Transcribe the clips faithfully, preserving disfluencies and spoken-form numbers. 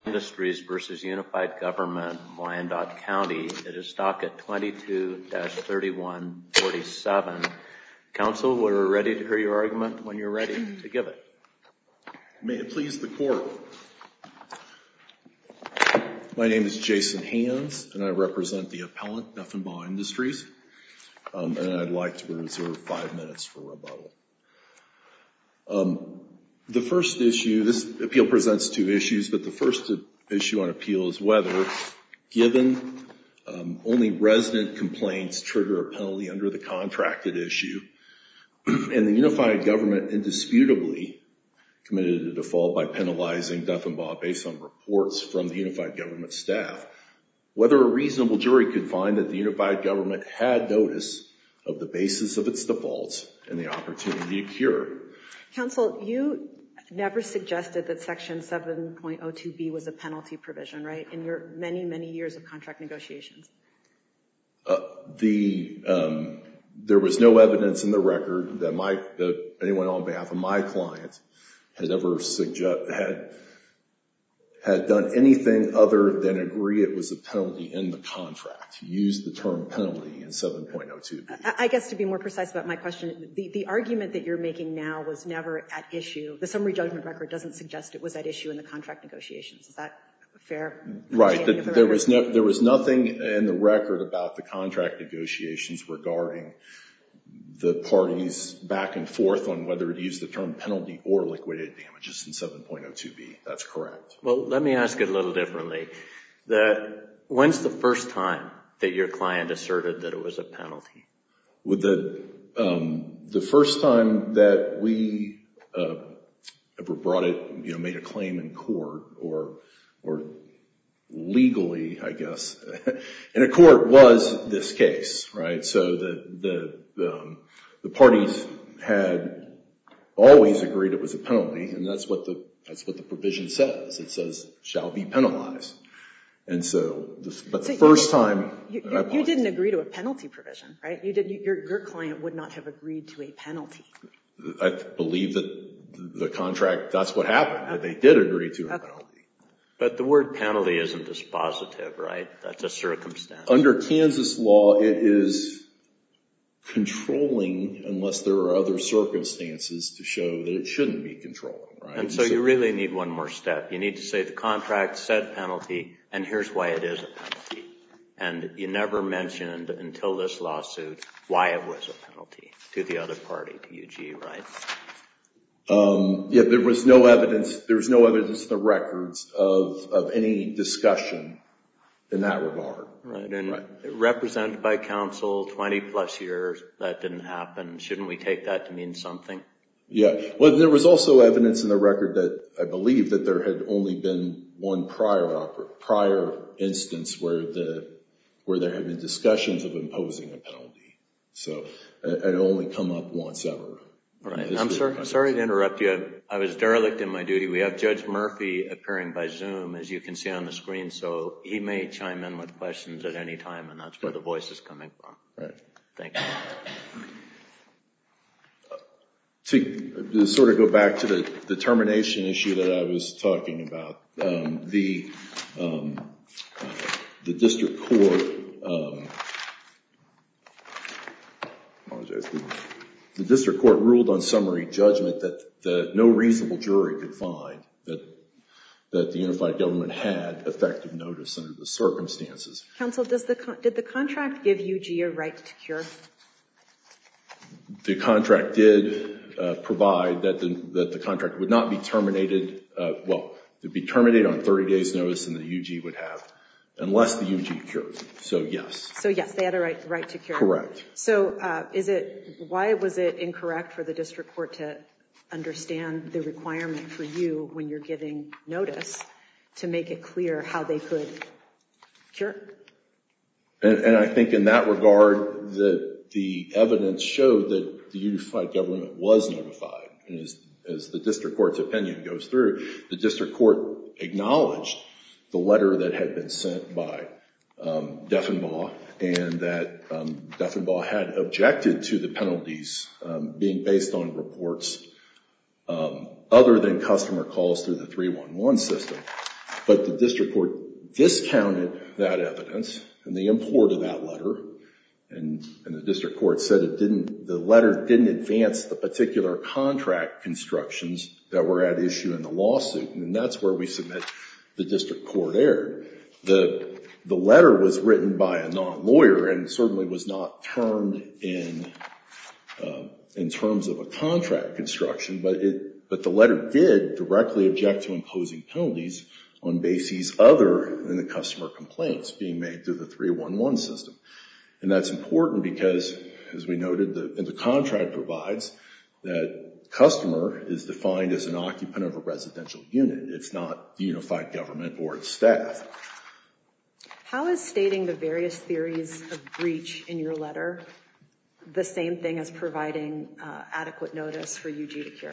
Industries versus Unified Government, Wyandotte County. It is docket twenty-two dash thirty-one forty-seven. Counsel, we're ready to hear your argument when you're ready to give it. May it please the court. My name is Jason Hands, and I represent the appellant, Deffenbaugh Industries, um, and I'd like to reserve five minutes for rebuttal. Um, the first issue, this appeal presents two issues, but the first issue on appeal is whether, given um, only resident complaints trigger a penalty under the contracted issue, and the Unified Government indisputably committed a default by penalizing Deffenbaugh based on reports from the Unified Government staff, whether a reasonable jury could find that the Unified Government had notice of the basis of its defaults and the opportunity to cure. Counsel, you never suggested that Section seven point oh two B was a penalty provision, right, in your many, many years of contract negotiations? Uh, the um, there was no evidence in the record that my that anyone on behalf of my client had ever suggest had had done anything other than agree it was a penalty in the contract. Used the term penalty in seven point oh two B. I guess to be more precise about my question, the, the argument that you're making now was never at issue. The summary judgment record doesn't suggest it was at issue in the contract negotiations. Is that fair? Right. The, the there was no, there was nothing in the record about the contract negotiations regarding the parties back and forth on whether to use the term penalty or liquidated damages in seven point oh two B. That's correct. Well, let me ask it a little differently. The, when's the first time that your client asserted that it was a penalty? With the um, the first time that we uh, ever brought it, you know, made a claim in court or or legally, I guess, in a court was this case, right? So the the um, the parties had always agreed it was a penalty, and that's what the that's what the provision says. It says shall be penalized. And so, the, but the so first you, time you, you, you didn't agree to a penalty provision, right? You did. Your your client would not have agreed to a penalty. I believe that the contract. That's what happened. Okay. They did agree to a okay. penalty. But the word penalty isn't dispositive, right? That's a circumstance. Under Kansas law, it is controlling unless there are other circumstances to show that it shouldn't be controlling, right? And so, and so you really need one more step. You need to say the contract said penalty, and here's why it is a penalty. And you never mentioned until this lawsuit why it was a penalty to the other party, to U G, right? Um, yeah, there was no evidence, there was no evidence in the records of, of any discussion in that regard. Right, and right. represented by counsel, twenty plus years, that didn't happen. Shouldn't we take that to mean something? Yeah, well, there was also evidence in the record that I believe that there had only been one prior prior instance where the where there had been discussions of imposing a penalty. So it had only come up once ever. Right. I'm sorry, sorry to interrupt you. I was derelict in my duty. We have Judge Murphy appearing by Zoom, as you can see on the screen, so he may chime in with questions at any time, and that's where the voice is coming from. Right. Thank you. To, to sort of go back to the, the termination issue that I was talking about, um, the um, uh, the district court, um, apologize. The, The district court ruled on summary judgment that, that no reasonable jury could find that that the Unified Government had effective notice under the circumstances. Counsel, does the con- did the contract give U G a right to cure? The contract did uh, provide that the that the contract would not be terminated. Uh, well, it would be terminated on thirty days' notice, and the U G would have, unless the U G cures. So yes. So yes, they had a right right to cure. Correct. So uh, is it why was it incorrect for the district court to understand the requirement for you when you're giving notice to make it clear how they could cure? And, and I think in that regard, the the evidence showed that the Unified Government was notified, and as as the district court's opinion goes through, the district court acknowledged the letter that had been sent by um, Deffenbaugh, and that um, Deffenbaugh had objected to the penalties um, being based on reports um, other than customer calls through the three one one system. But the district court discounted that evidence and the import of that letter, and, and the district court said it didn't, the letter didn't advance the particular contract constructions that were at issue in the lawsuit, and that's where we submit the district court erred. The, the letter was written by a non-lawyer and certainly was not termed in, uh, in terms of a contract construction, but it, but the letter did directly object to imposing penalties on bases other than the customer complaints being made through the three one one system. And that's important because, as we noted, the, the contract provides that customer is defined as an occupant of a residential unit. It's not the unified government or its staff. How is stating the various theories of breach in your letter the same thing as providing uh, adequate notice for U G to cure?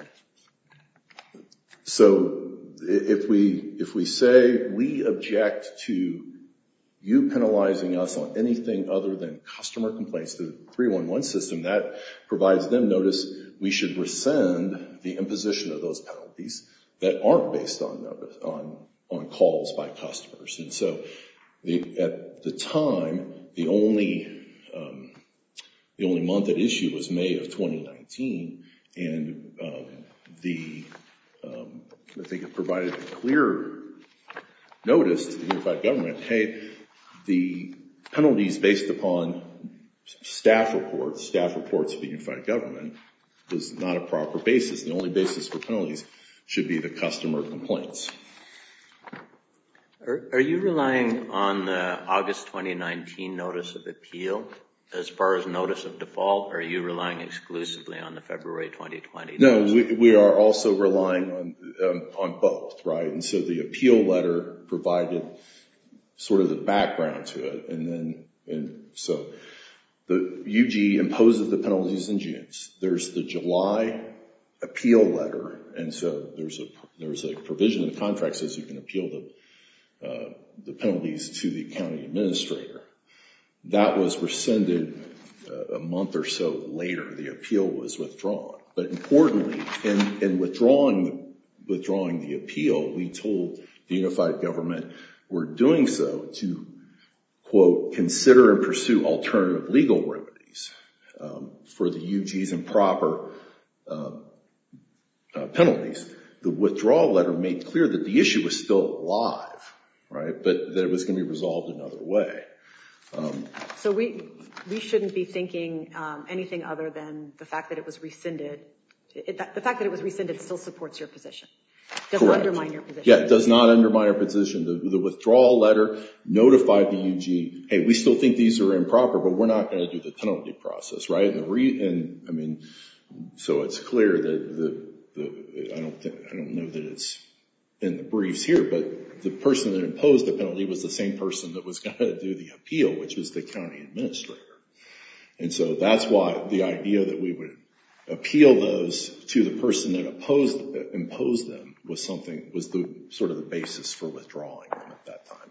So if we if we say we object to you penalizing us on anything other than customer complaints to the three one one system, that provides them notice we should rescind the imposition of those penalties that aren't based on notice, on on calls by customers. And so the, at the time, the only um, the only month at issue was May of twenty nineteen, and um, the um, I think it provided a clear notice to the unified government, hey, the penalties based upon staff reports, staff reports of the unified government, was not a proper basis. The only basis for penalties should be the customer complaints. Are, are you relying on the August twenty nineteen notice of appeal as far as notice of default, or are you relying exclusively on the February twenty twenty? No, we, we are also relying on um, on both, right? And so the appeal letter provided sort of the background to it, and then and so the U G imposes the penalties in June. There's the July appeal letter, and so there's a there's a provision in the contract that says you can appeal the uh, the penalties to the county administrator. That was rescinded uh, a month or so later. The appeal was withdrawn. But importantly, in, in withdrawing withdrawing the appeal, we told the unified government we're doing so to, quote, consider and pursue alternative legal remedies um, for the U G's improper uh, uh, penalties. The withdrawal letter made clear that the issue was still alive, right, but that it was going to be resolved another way. Um, so we we shouldn't be thinking um, anything other than the fact that it was rescinded. It, that, the fact that it was rescinded still supports your position. Does not undermine your position. Yeah, it does not undermine our position. The, the withdrawal letter notified the U G, hey, we still think these are improper, but we're not going to do the penalty process, right? And, the re, and I mean, so it's clear that the, the I don't think, I don't know that it's in the briefs here, but the person that imposed the penalty was the same person that was going to do the appeal, which was the county administrator. And so that's why the idea that we would appeal those to the person that opposed, imposed them was something, was the sort of the basis for withdrawing them at that time.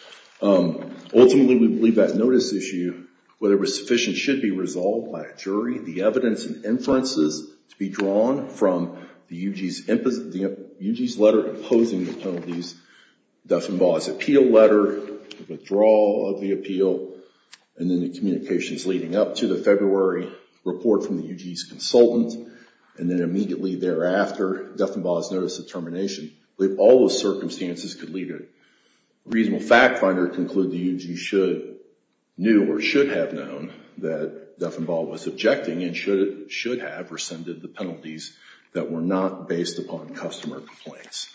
Um, ultimately, we believe that notice issue, whether it was sufficient, should be resolved by a jury. The evidence and inferences to be drawn from the U G's, impos- the U G's letter imposing the penalties, Duffenbaugh's appeal letter, the withdrawal of the appeal, and then the communications leading up to the February report from the U G's consultant, and then immediately thereafter, Duffenbaugh's notice of termination. I believe all those circumstances could lead a reasonable fact finder to conclude the U G should, knew or should have known that Duffenbaugh was objecting and should, should have rescinded the penalties that were not based upon customer complaints.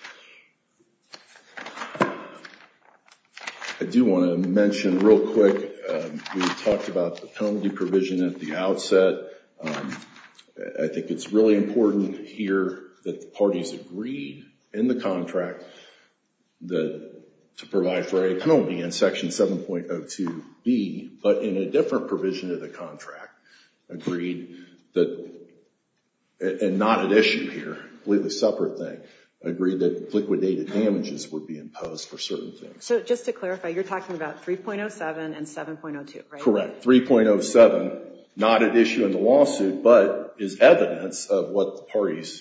I do want to mention real quick, um, we talked about the penalty provision at the outset. Um, I think it's really important here that the parties agreed in the contract that to provide for a penalty in section seven point oh two B, but in a different provision of the contract agreed that, and not at issue here, completely separate thing, agreed that liquidated damages would be imposed for certain things. So just to clarify, you're talking about three point oh seven and seven point oh two, right? Correct. three point oh seven, not at issue in the lawsuit, but is evidence of what the parties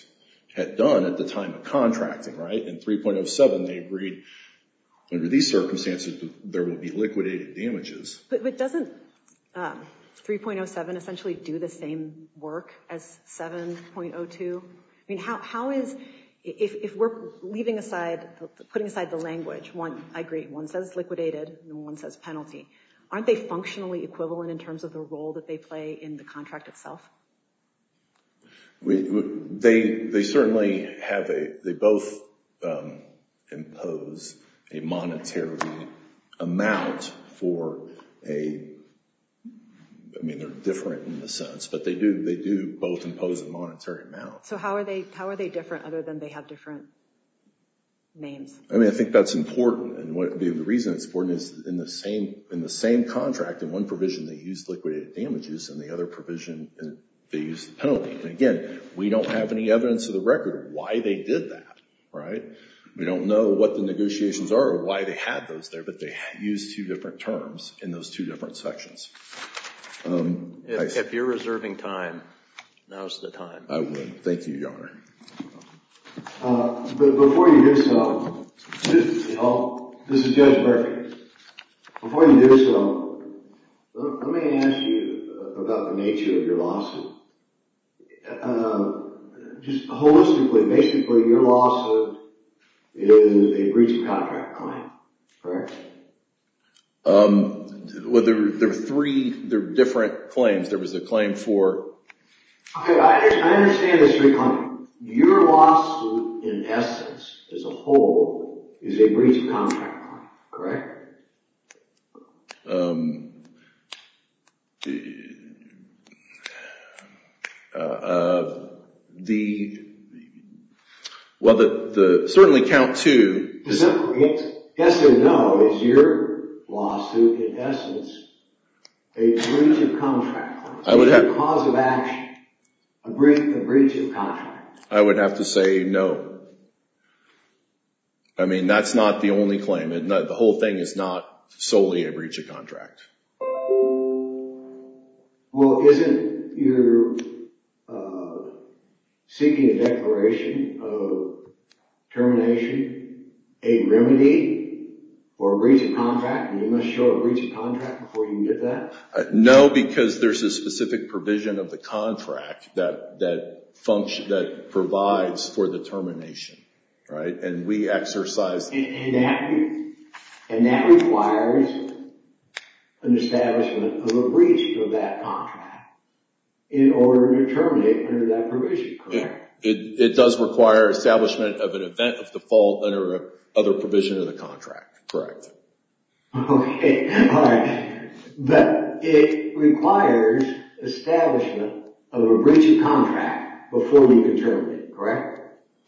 had done at the time of contracting, right? In three point oh seven, they agreed under these circumstances there will be liquidated damages. But, but doesn't um, three point oh seven essentially do the same work as seven point oh two? I mean, how how is, if, if we're leaving aside, putting aside the language, one, I agree, one says liquidated and one says penalty, aren't they functionally equivalent in terms of the role that they play in the contract itself? We, they they certainly have a, they both um, impose a monetary amount for a, I mean, they're different in the sense, but they do they do both impose a monetary amount. So how are they how are they different other than they have different names? I mean, I think that's important, and what the, the reason it's important is in the same in the same contract, in one provision they use liquidated damages, and the other provision they use the penalty. And again, we don't have any evidence of the record of why they did that, right? We don't know what the negotiations are or why they had those there, but they use two different terms in those two different sections. Um, if, if you're reserving time, now's the time. I would. Thank you, Your Honor. Uh, but before you do so, this, you know, this is Judge Murphy. Before you do so, let, let me ask you about the nature of your lawsuit. Uh, just holistically, basically, your lawsuit is a breach of contract claim, correct? Um, well, there, there were three, there were different claims. There was a claim for... Okay, I, under, I understand the three claims. Your lawsuit, in essence, as a whole, is a breach of contract claim, correct? Um, uh, uh, the... Well, the, the certainly count two... Is that, yes, yes or no, is your lawsuit, in essence, a breach of contract claim? I would have... A cause of action, a breach, a breach of contract. I would have to say no. I mean, that's not the only claim. It not, the whole thing is not solely a breach of contract. Well, isn't your uh, seeking a declaration of termination a remedy for a breach of contract, and you must show a breach of contract before you can get that? Uh, no, because there's a specific provision of the contract that that function that provides for the termination, right? And we exercise. And, and that and that requires an establishment of a breach of that contract in order to terminate under that provision, correct? It, it, it does require establishment of an event of default under a other provision of the contract, correct? Okay, all right. But it requires establishment of a breach of contract before you can terminate, correct?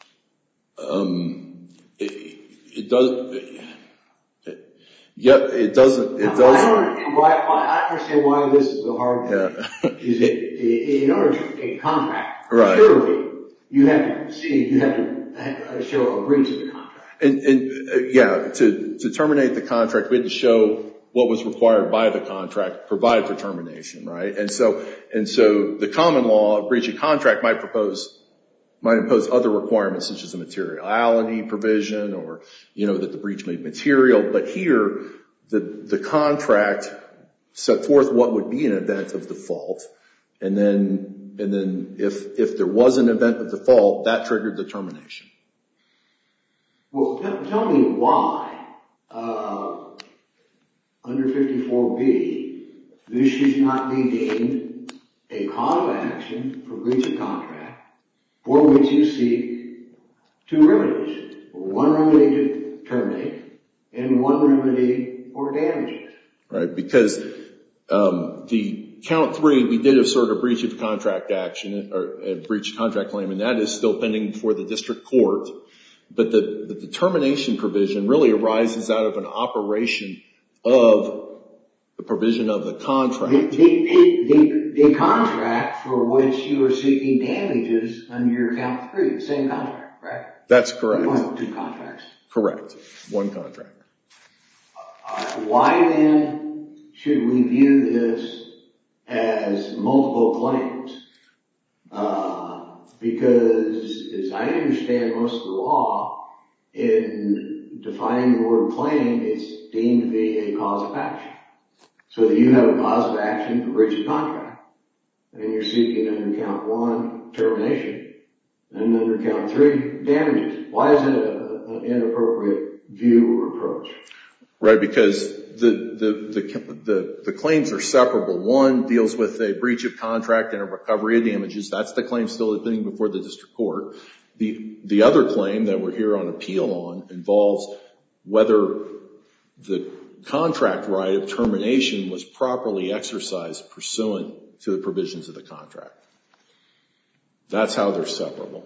Um, it, it does. It, yeah, it doesn't. It does. I don't understand why. why I understand why this is a hard thing. Yeah. Is it in order to take a contract? Right. Surely you have to see. You have to show a breach of the contract. And, and uh, yeah, to, to terminate the contract, we had to show what was required by the contract, provide for termination, right? And so, and so the common law, breach of contract might propose, might impose other requirements such as a materiality provision or, you know, that the breach made material. But here, the, the contract set forth what would be an event of default. And then, and then if, if there was an event of default, that triggered the termination. Well, tell, tell me why, uh, under fifty-four B, this should not be deemed a cause of action for breach of contract for which you seek two remedies. One remedy to terminate and one remedy for damages. Right, because um, the count three, we did assert a breach of contract action or a breach of contract claim, and that is still pending before the district court. But the, the termination provision really arises out of an operation of the provision of the contract. The, the, the, the contract for which you are seeking damages under your count three, the same contract, right? That's correct. You have two contracts. Correct. One contract. Uh, why then should we view this as multiple claims? Uh, because as I understand most of the law, in defining the word claim, it's deemed to be a cause of action. So that you have a cause of action for breach of contract, and you're seeking under count one, termination, and under count three, damages. Why is it an inappropriate view or approach? Right, because the, the, the, the, the claims are separable. One deals with a breach of contract and a recovery of damages. That's the claim still pending before the district court. The, the other claim that we're here on appeal on involves whether the contract right of termination was properly exercised pursuant to the provisions of the contract. That's how they're separable.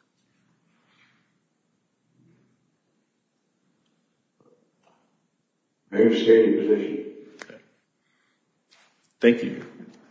I understand your position. Okay. Thank you.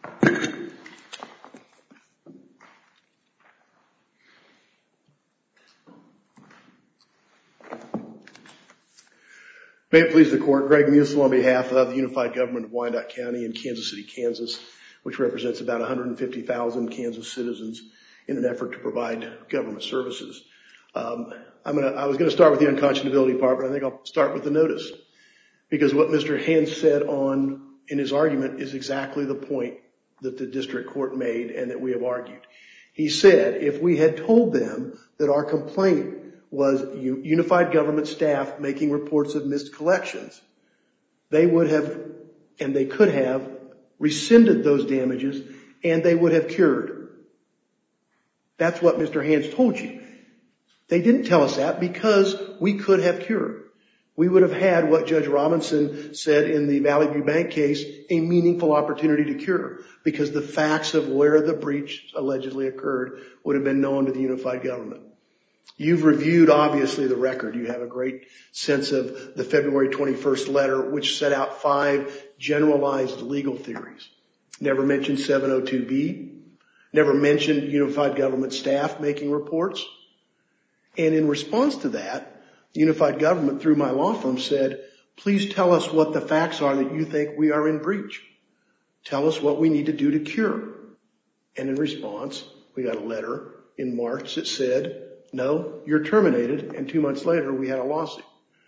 May it please the court, Greg Musil on behalf of the Unified Government of Wyandotte County in Kansas City, Kansas, which represents about one hundred fifty thousand Kansas citizens in an effort to provide government services. Um, I'm gonna, I was going to start with the unconscionability part, but I think I'll start with the notice. Because what Mister Hans said on in his argument is exactly the point that the district court made and that we have argued. He said if we had told them that our complaint was unified government staff making reports of missed collections, they would have, and they could have, rescinded those damages and they would have cured. That's what Mister Hans told you. They didn't tell us that because we could have cured. We would have had what Judge Robinson said in the Valley View Bank case, a meaningful opportunity to cure, because the facts of where the breach allegedly occurred would have been known to the unified government. You've reviewed, obviously, the record. You have a great sense of the February twenty-first letter, which set out five generalized legal theories. Never mentioned seven oh two B, never mentioned unified government staff making reports. And in response to that, the unified government, through my law firm, said, please tell us what the facts are that you think we are in breach. Tell us what we need to do to cure. And in response, we got a letter in March that said, no, you're terminated. And two months later, we had a lawsuit.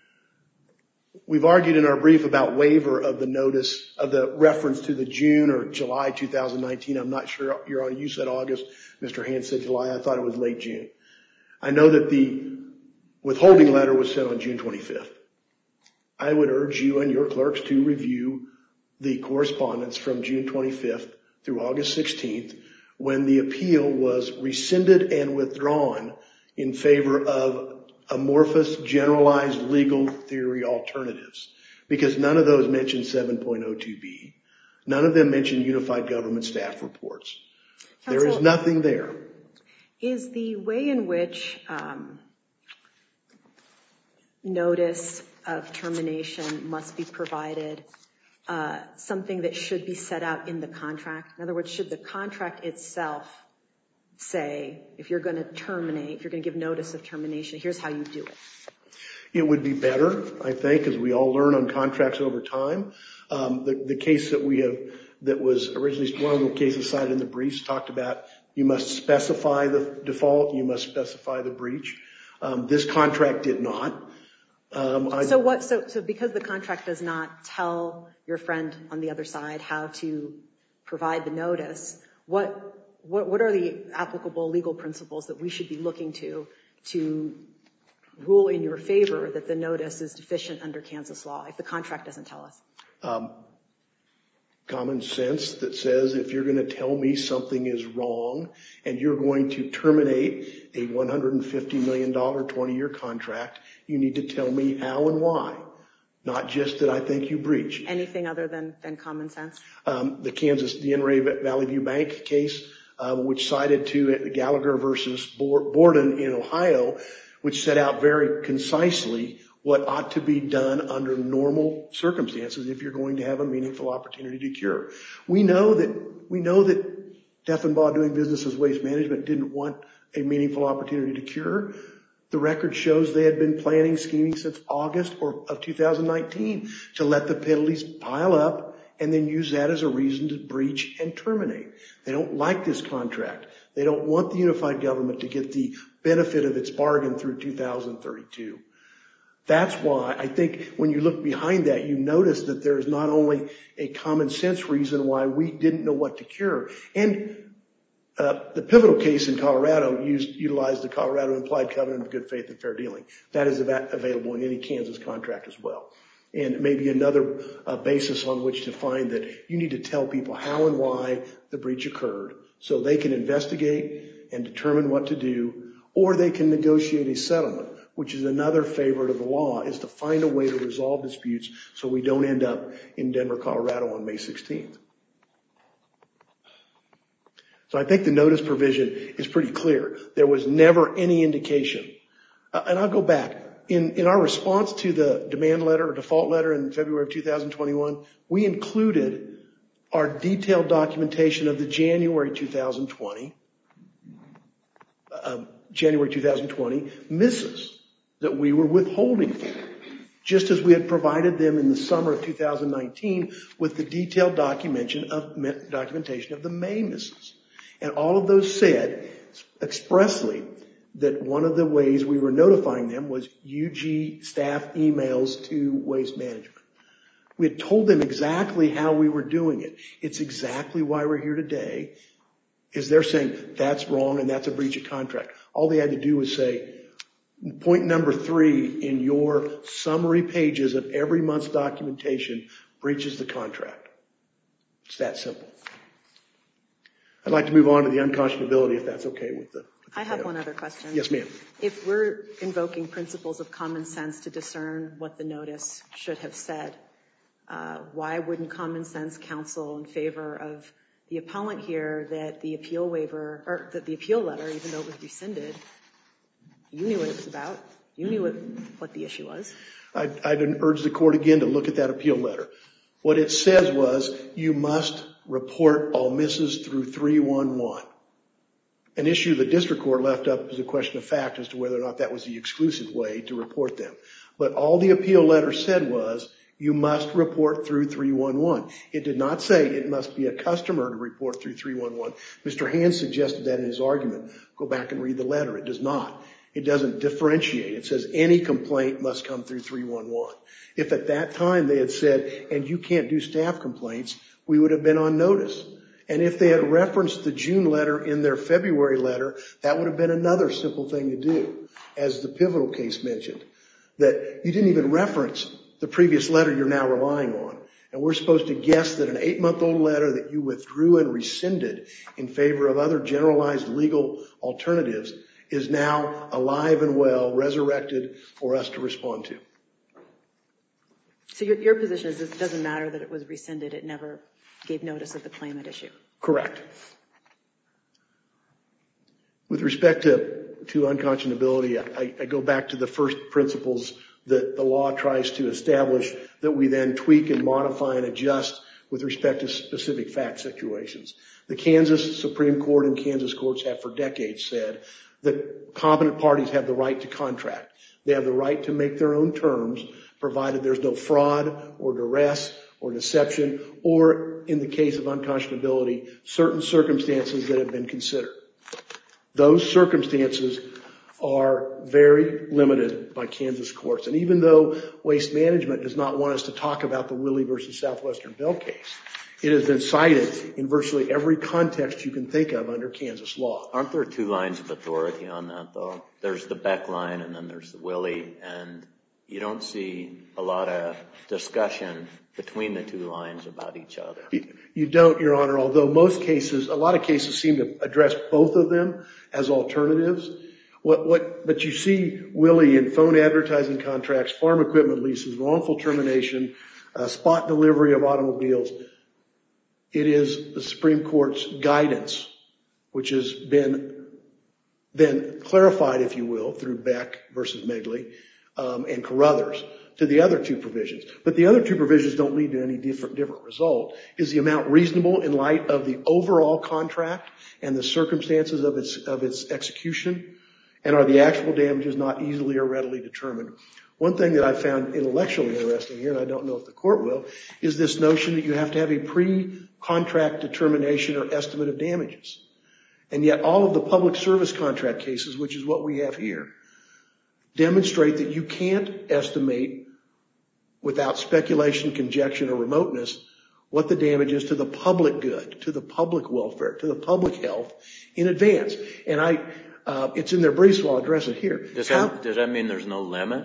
We've argued in our brief about waiver of the notice of the reference to the June or July two thousand nineteen. I'm not sure, Your Honor, you said August. Mister Hans said July. I thought it was late June. I know that the withholding letter was sent on June twenty-fifth. I would urge you and your clerks to review the correspondence from June twenty-fifth through August sixteenth, when the appeal was rescinded and withdrawn in favor of amorphous, generalized legal theory alternatives, because none of those mention seven point oh two B. None of them mention unified government staff reports. Counsel, there is nothing there. Is the way in which um, notice of termination must be provided uh, something that should be set out in the contract? In other words, should the contract itself say, if you're going to terminate, if you're going to give notice of termination, here's how you do it? It would be better, I think, as we all learn on contracts over time. Um, the, the case that we have, that was originally one of the cases cited in the briefs, talked about you must specify the default, you must specify the breach. Um, this contract did not. Um, I, so what? So, so because the contract does not tell your friend on the other side how to provide the notice, what what what are the applicable legal principles that we should be looking to to rule in your favor that the notice is deficient under Kansas law if the contract doesn't tell us? Um, common sense that says if you're going to tell me something is wrong and you're going to terminate a one hundred fifty million dollars twenty-year contract, you need to tell me how and why, not just that I think you breached. Anything other than, than common sense? Um, the Kansas, the N R A Valley View Bank case, um, which cited to Gallagher versus Borden in Ohio, which set out very concisely what ought to be done under normal circumstances if you're going to have a meaningful opportunity to cure. We know that, we know that Deffenbaugh, doing business as Waste Management, didn't want a meaningful opportunity to cure. The record shows they had been planning, scheming since August or of two thousand nineteen to let the penalties pile up and then use that as a reason to breach and terminate. They don't like this contract. They don't want the unified government to get the benefit of its bargain through two thousand thirty-two. That's why I think when you look behind that, you notice that there is not only a common sense reason why we didn't know what to cure. And uh, the pivotal case in Colorado used, utilized the Colorado implied covenant of good faith and fair dealing. That is av- available in any Kansas contract as well. And maybe another uh, basis on which to find that you need to tell people how and why the breach occurred so they can investigate and determine what to do, or they can negotiate a settlement, which is another favorite of the law, is to find a way to resolve disputes so we don't end up in Denver, Colorado on May sixteenth. So I think the notice provision is pretty clear. There was never any indication. Uh, and I'll go back. In, in our response to the demand letter or default letter in February of two thousand twenty-one, we included our detailed documentation of the January two thousand twenty, um, January two thousand twenty misses that we were withholding for, just as we had provided them in the summer of two thousand nineteen with the detailed documentation of, documentation of the May misses. And all of those said expressly that one of the ways we were notifying them was U G staff emails to Waste Management. We had told them exactly how we were doing it. It's exactly why we're here today, is they're saying that's wrong and that's a breach of contract. All they had to do was say, point number three in your summary pages of every month's documentation breaches the contract. It's that simple. I'd like to move on to the unconscionability, if that's okay with the... With the I have panel. one other question. Yes, ma'am. If we're invoking principles of common sense to discern what the notice should have said, uh, why wouldn't common sense counsel in favor of the appellant here that the appeal waiver, or that the appeal letter, even though it was rescinded, you knew what it was about. You knew what, what the issue was. I'd, I'd urge the court again to look at that appeal letter. What it says was you must report all misses through three one one. An issue the district court left up as a question of fact as to whether or not that was the exclusive way to report them. But all the appeal letter said was you must report through three one one. It did not say it must be a customer to report through three one one. Mister Hand suggested that in his argument. Go back and read the letter. It does not. It doesn't differentiate. It says any complaint must come through three one one. If at that time they had said, and you can't do staff complaints, we would have been on notice. And if they had referenced the June letter in their February letter, that would have been another simple thing to do, as the pivotal case mentioned, that you didn't even reference the previous letter you're now relying on. And we're supposed to guess that an eight-month-old letter that you withdrew and rescinded in favor of other generalized legal alternatives is now alive and well, resurrected for us to respond to. So your, your position is it doesn't matter that it was rescinded, it never gave notice of the claim at issue? Correct. With respect to, to unconscionability, I, I go back to the first principles that the law tries to establish that we then tweak and modify and adjust with respect to specific fact situations. The Kansas Supreme Court and Kansas courts have for decades said that competent parties have the right to contract. They have the right to make their own terms, provided there's no fraud or duress or deception, or in the case of unconscionability, certain circumstances that have been considered. Those circumstances are very limited by Kansas courts. And even though Waste Management does not want us to talk about the Willie versus Southwestern Bell case, it has been cited in virtually every context you can think of under Kansas law. Aren't there two lines of authority on that, though? There's the Beck line and then there's the Willie, and you don't see a lot of discussion between the two lines about each other. You don't, Your Honor, although most cases, a lot of cases seem to address both of them as alternatives. What, what, but you see Willie in phone advertising contracts, farm equipment leases, wrongful termination, uh, spot delivery of automobiles. It is the Supreme Court's guidance, which has been then clarified, if you will, through Beck versus Megley, um, and Carruthers, to the other two provisions. But the other two provisions don't lead to any different, different result. Is the amount reasonable in light of the overall contract and the circumstances of its, of its execution? And are the actual damages not easily or readily determined? One thing that I found intellectually interesting here, and I don't know if the court will, is this notion that you have to have a pre-contract determination or estimate of damages. And yet all of the public service contract cases, which is what we have here, demonstrate that you can't estimate without speculation, conjecture, or remoteness what the damage is to the public good, to the public welfare, to the public health in advance. And I, uh, it's in their briefs, so I'll address it here. Does How, that, does that mean there's no limit?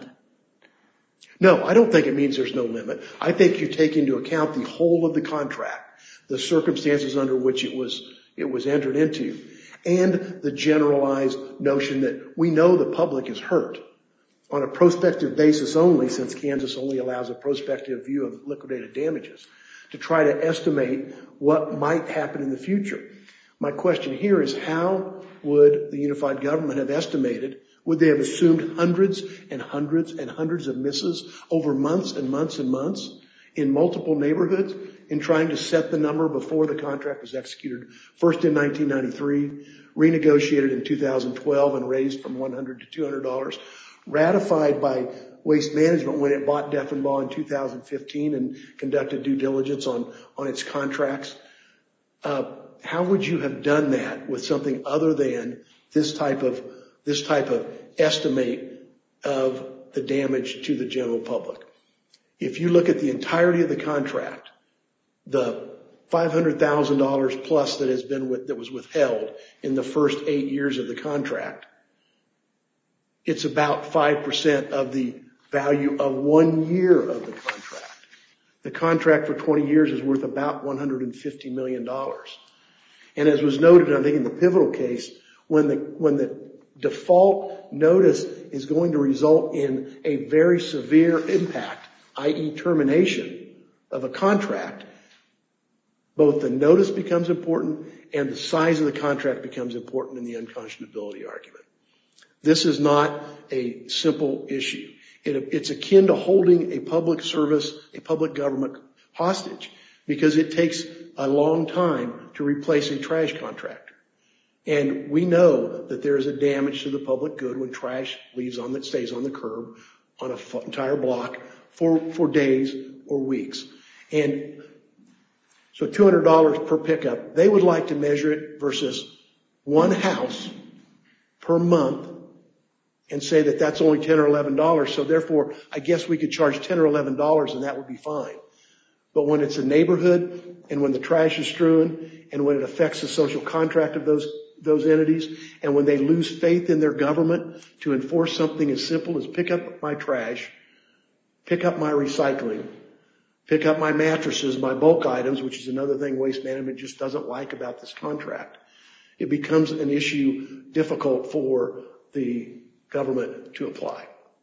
No, I don't think it means there's no limit. I think you take into account the whole of the contract, the circumstances under which it was, it was entered into, and the generalized notion that we know the public is hurt on a prospective basis only, since Kansas only allows a prospective view of liquidated damages, to try to estimate what might happen in the future. My question here is, how would the unified government have estimated? Would they have assumed hundreds and hundreds and hundreds of misses over months and months and months in multiple neighborhoods in trying to set the number before the contract was executed, first in nineteen ninety-three, renegotiated in two thousand twelve and raised from one hundred dollars to two hundred dollars, ratified by Waste Management when it bought Deffenbaugh in two thousand fifteen and conducted due diligence on, on its contracts? Uh, how would you have done that with something other than this type of, this type of estimate of the damage to the general public? If you look at the entirety of the contract, the five hundred thousand dollars plus that has been with, that was withheld in the first eight years of the contract, it's about five percent of the value of one year of the contract. The contract for twenty years is worth about one hundred fifty million dollars. And as was noted, I think in the pivotal case, when the, when the default notice is going to result in a very severe impact, that is termination of a contract, both the notice becomes important and the size of the contract becomes important in the unconscionability argument. This is not a simple issue. It, it's akin to holding a public service, a public government hostage, because it takes a long time to replace a trash contractor. And we know that there is a damage to the public good when trash leaves on that stays on the curb on an f- entire block for, for days or weeks. And so two hundred dollars per pickup, they would like to measure it versus one house per month and say that that's only ten or eleven dollars. So therefore, I guess we could charge ten or eleven dollars and that would be fine. But when it's a neighborhood and when the trash is strewn and when it affects the social contract of those, those entities, and when they lose faith in their government to enforce something as simple as pick up my trash, pick up my recycling, pick up my mattresses, my bulk items, which is another thing Waste Management just doesn't like about this contract, it becomes an issue difficult for the government to apply.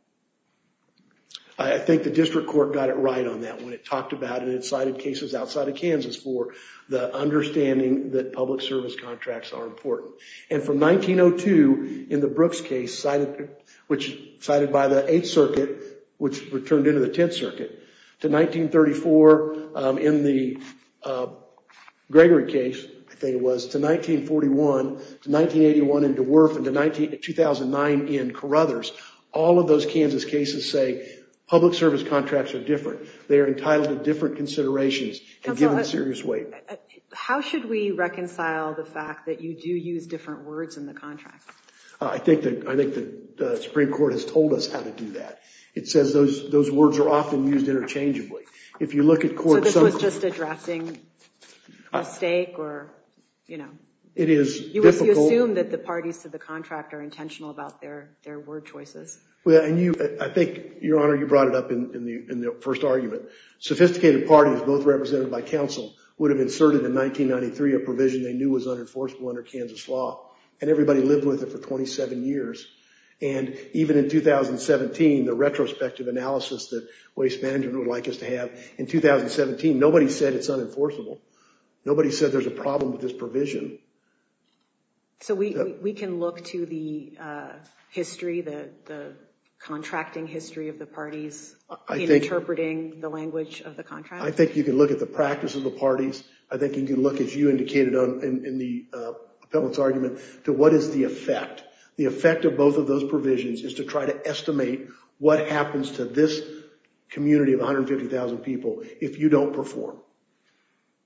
I think the district court got it right on that when it talked about it. It cited cases outside of Kansas for the understanding that public service contracts are important. And from nineteen oh two in the Brooks case, cited, which cited by the Eighth Circuit, which returned into the Tenth Circuit, to nineteen thirty-four um, in the uh, Gregory case, I think it was, to nineteen forty-one, to nineteen eighty-one in DeWerff, and to nineteen, two thousand nine in Carruthers. All of those Kansas cases say public service contracts are different. They are entitled to different considerations and Counsel, given serious weight. How should we reconcile the fact that you do use different words in the contract? Uh, I think that I think that the Supreme Court has told us how to do that. It says those those words are often used interchangeably. If you look at court, so this some, was just a drafting mistake, or you know, it is you, difficult. You assume that the parties to the contract are intentional about their their word choices. Well, and you, I think, Your Honor, you brought it up in, in the in the first argument. Sophisticated parties, both represented by counsel, would have inserted in nineteen ninety-three a provision they knew was unenforceable under Kansas law, and everybody lived with it for twenty-seven years. And even in two thousand seventeen, the retrospective analysis that Waste Management would like us to have, in two thousand seventeen, nobody said it's unenforceable. Nobody said there's a problem with this provision. So we, uh, we, we can look to the uh, history, the the contracting history of the parties I in think, interpreting the language of the contract? I think you can look at the practice of the parties. I think you can look, as you indicated on, in, in the uh, appellant's argument, to what is the effect. The effect of both of those provisions is to try to estimate what happens to this community of one hundred fifty thousand people if you don't perform.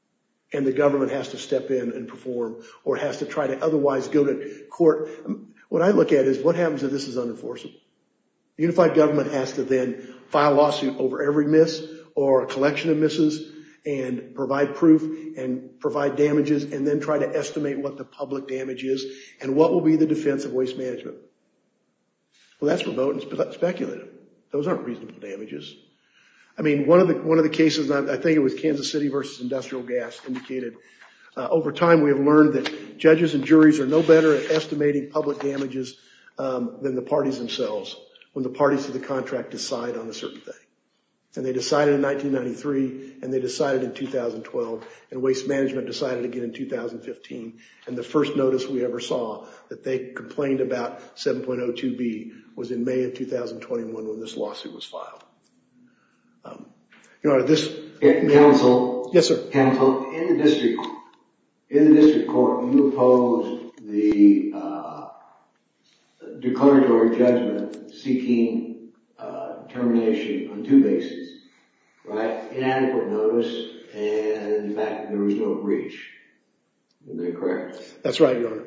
and the government has to step in and perform, or has to try to otherwise go to court. What I look at is what happens if this is unenforceable. The unified government has to then file a lawsuit over every miss or a collection of misses and provide proof and provide damages, and then try to estimate what the public damage is and what will be the defense of Waste Management. Well, that's remote and spe- speculative. Those aren't reasonable damages. I mean, one of the one of the cases, I think it was Kansas City versus Industrial Gas, indicated uh, over time we have learned that judges and juries are no better at estimating public damages um, than the parties themselves when the parties to the contract decide on a certain thing. And they decided in nineteen ninety-three, and they decided in two thousand twelve, and Waste Management decided again in two thousand fifteen. And the first notice we ever saw that they complained about seven point oh two B was in May of two thousand twenty-one when this lawsuit was filed. Um, Your Honor, this... Counsel. Yes, sir. Counsel, in the district, in the district court, you opposed the uh, declaratory judgment seeking uh, termination on two bases, right? Inadequate notice and the fact that there was no breach. Is that correct? That's right, Your Honor.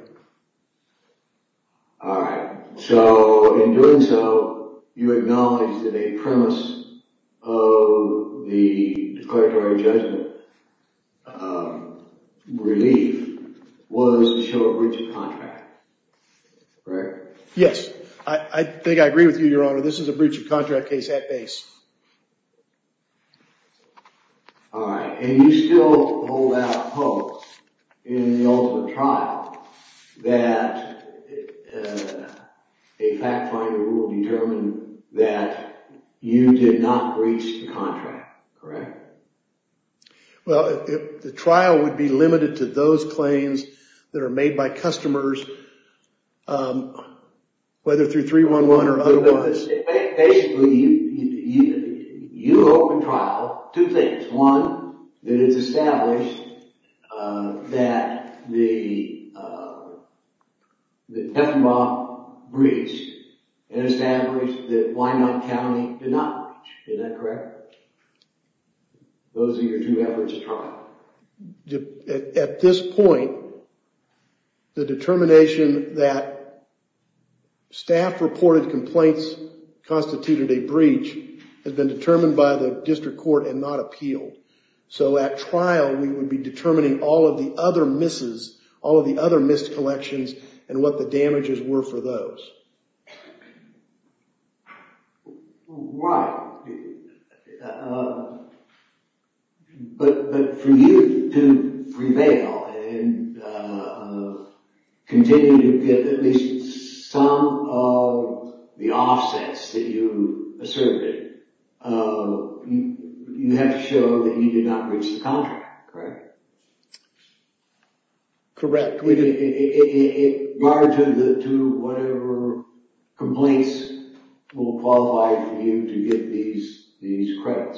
All right. So in doing so, you acknowledge that a premise of the declaratory judgment um, relief was to show a breach of contract, correct? Yes. I, I think I agree with you, Your Honor. This is a breach of contract case at base. All right. And you still hold out hope in the ultimate trial that uh, a fact finder will determine that you did not breach the contract, correct? Well, if, if the trial would be limited to those claims that are made by customers, um, whether through three one one or otherwise. Basically, you, you, you open trial two things. One, that it's established uh, that the uh, that Deffenbaugh breached, and established that Wyandotte County did not breach. Is that correct? Those are your two efforts at trial. At, at this point, the determination that staff reported complaints constituted a breach has been determined by the district court and not appealed. So at trial, we would be determining all of the other misses, all of the other missed collections, and what the damages were for those. Right. Uh, but but for you to prevail and uh, uh, continue to get at least some of the offsets that you asserted, uh, you, you have to show that you did not breach the contract, correct? Correct. We did. In regard to the to whatever complaints will qualify for you to get these these credits.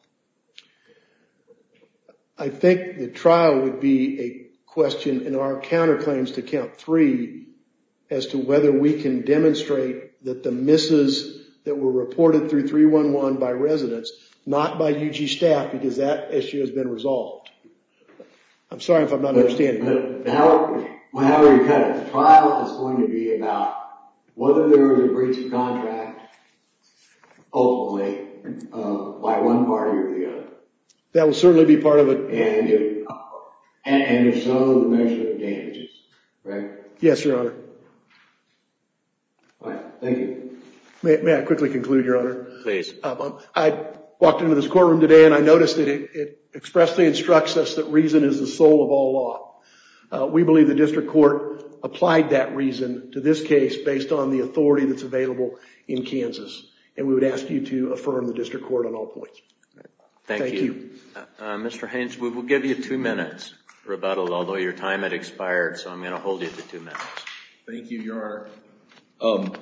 I think the trial would be a question in our counterclaims to count three as to whether we can demonstrate that the misses that were reported through three one one by residents, not by U G staff, because that issue has been resolved. I'm sorry if I'm not but, understanding. But however, well, however you cut it, the trial is going to be about whether there was a breach of contract ultimately uh, by one party or the other. That will certainly be part of it. And if, and, and if so, the measurement of damages, right? Yes, Your Honor. All right. Thank you. May, may I quickly conclude, Your Honor? Please. Um, I walked into this courtroom today and I noticed that it, it expressly instructs us that reason is the soul of all law. Uh, we believe the district court applied that reason to this case based on the authority that's available in Kansas. And we would ask you to affirm the district court on all points. Thank, Thank you. you. Uh, uh, Mister Haynes, we will give you two minutes rebuttal, although your time had expired, so I'm going to hold you to two minutes. Thank you, Your Honor. Um,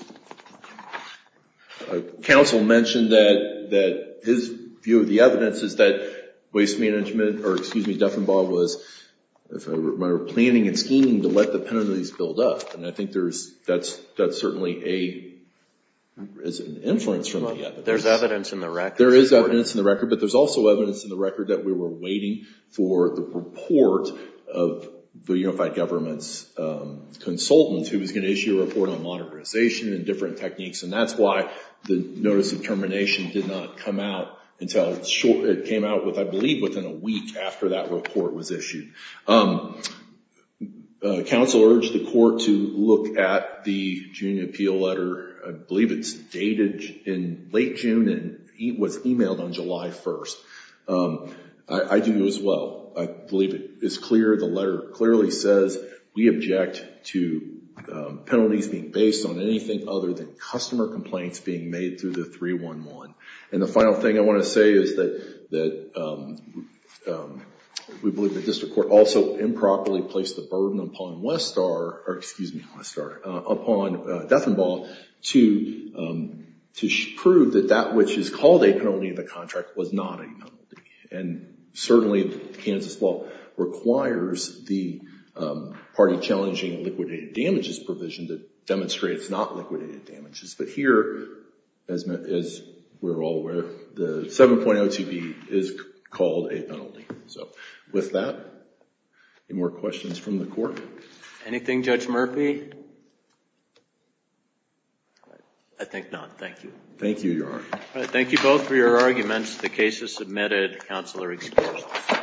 uh, counsel mentioned that, that his view of the evidence is that Waste Management, or excuse me, Deffenbaugh was, if I remember, planning and scheming to let the penalties build up. And I think there's, that's, that's certainly a as an inference from the evidence. There's evidence in the record. There is evidence in the record, but there's also evidence in the record that we were waiting for the report of the Unified Government's um, consultant who was going to issue a report on modernization and different techniques, and that's why the notice of termination did not come out until short, it came out with, I believe, within a week after that report was issued. Um, uh, counsel urged the court to look at the June appeal letter. I believe it's dated in late June and it was emailed on July first. Um, I, I do as well. I believe it is clear. The letter clearly says we object to um, penalties being based on anything other than customer complaints being made through the three one one. And the final thing I want to say is that that um, um, we believe the district court also improperly placed the burden upon Westar, or excuse me, Westar, uh, upon uh, Dethenbaugh to um, to prove that that which is called a penalty in the contract was not a penalty. And certainly Kansas law requires the um, party challenging liquidated damages provision to demonstrate it's not liquidated damages. But here, as, as we're all aware, the seven point oh two B is called a penalty. So with that, any more questions from the court? Anything, Judge Murphy? I think not. Thank you. Thank you, Your Honor. All right, thank you both for your arguments. The case is submitted. Counsel are excused.